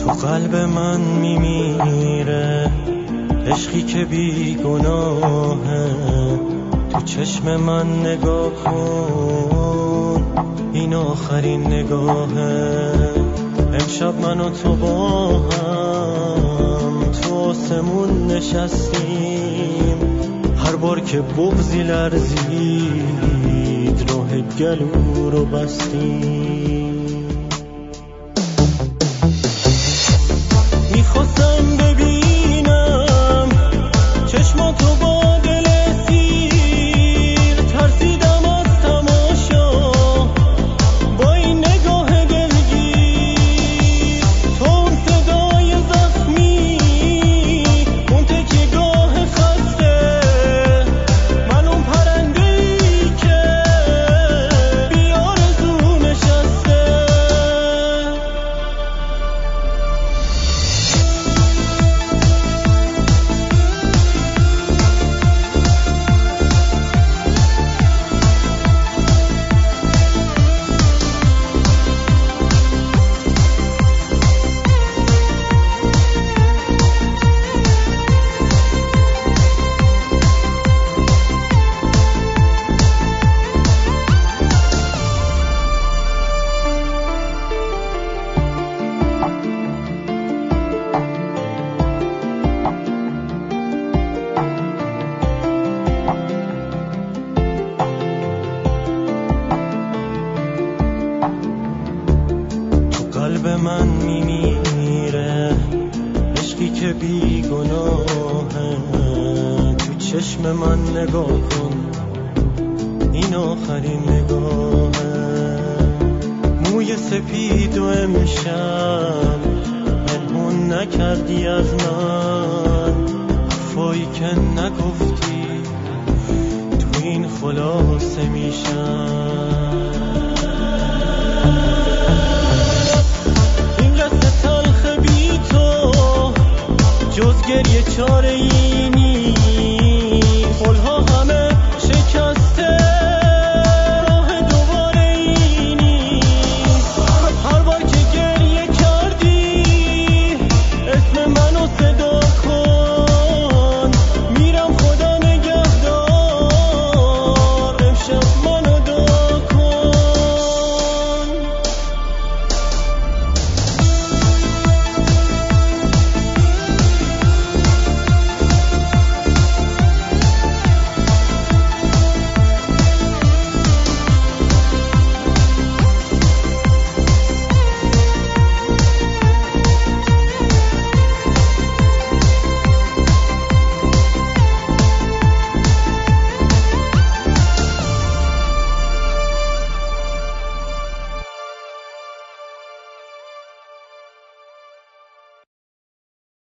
تو قلب من میمیره عشقی که بی گناهه، تو چشم من نگاه کن این آخرین نگاهه. امشب من و تو با هم تو آسمون نشستیم، هر بار که بغضی لرزید راه گلو رو بستیم. میخواستم ببینم چشماتو با دل سیر، ترسیدم از تماشا با این نگاه دلگیر. تو اون صدای زخمی، اون تکیه‌گاه خسته، من اون پرنده‌ای که بی آرزو نشسته. قلب من میمیره عشقی که بی گناهه، تو چشم من نگاه کن این آخرین نگاهه. موی سپید و امشب ملمون نکردی از من، حرفایی که نگفتی تو این خلاصه میشم.